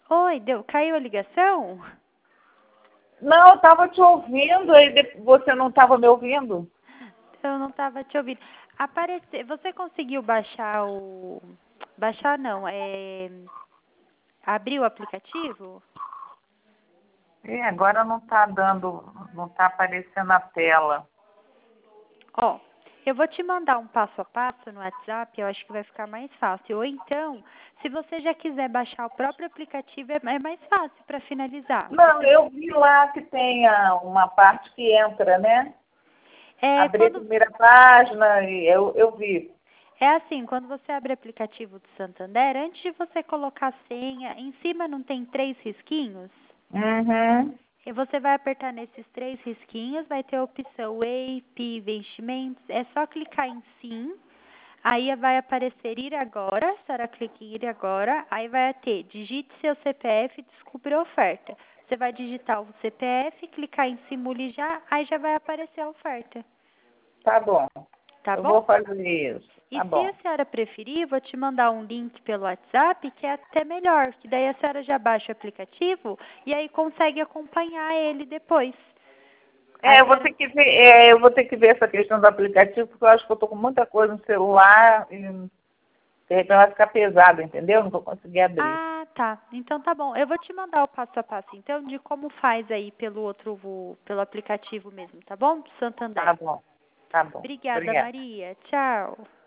Oi, caiu a ligação? Não, eu estava te ouvindo, aí você não estava me ouvindo? Eu não estava te ouvindo. Você conseguiu baixar Baixar não, abrir o aplicativo? Agora não está dando, não está aparecendo a tela. Ó, eu vou te mandar um passo a passo no WhatsApp, eu acho que vai ficar mais fácil. Ou então, se você já quiser baixar o próprio aplicativo, é mais fácil para finalizar. Não, eu vi lá que tem uma parte que entra, né? É, Abrir a primeira página, e eu vi. É assim, quando você abre o aplicativo do Santander, antes de você colocar a senha, em cima não tem 3 risquinhos? Uhum. E você vai apertar nesses 3 risquinhos, vai ter a opção EIP Investimentos, é só clicar em sim, aí vai aparecer ir agora, a senhora clica em ir agora, aí vai ter digite seu CPF e descubra a oferta. Você vai digitar o CPF, clicar em simule já, aí já vai aparecer a oferta, Tá bom. tá Eu bom? vou fazer isso. E Tá se a bom. senhora preferir, vou te mandar um link pelo WhatsApp, que é até melhor, que daí a senhora já baixa o aplicativo e aí consegue acompanhar ele depois. A Eu vou senhora... ter que ver, eu vou ter que ver essa questão do aplicativo, porque eu acho que eu estou com muita coisa no celular e de repente vai ficar pesado, entendeu? Não vou conseguir abrir. Ah, tá. Então tá bom. Eu vou te mandar o passo a passo, então, de como faz aí pelo aplicativo mesmo, tá bom? Do Tá Santander. bom. Tá bom. Obrigada, Obrigada. Maria. Tchau.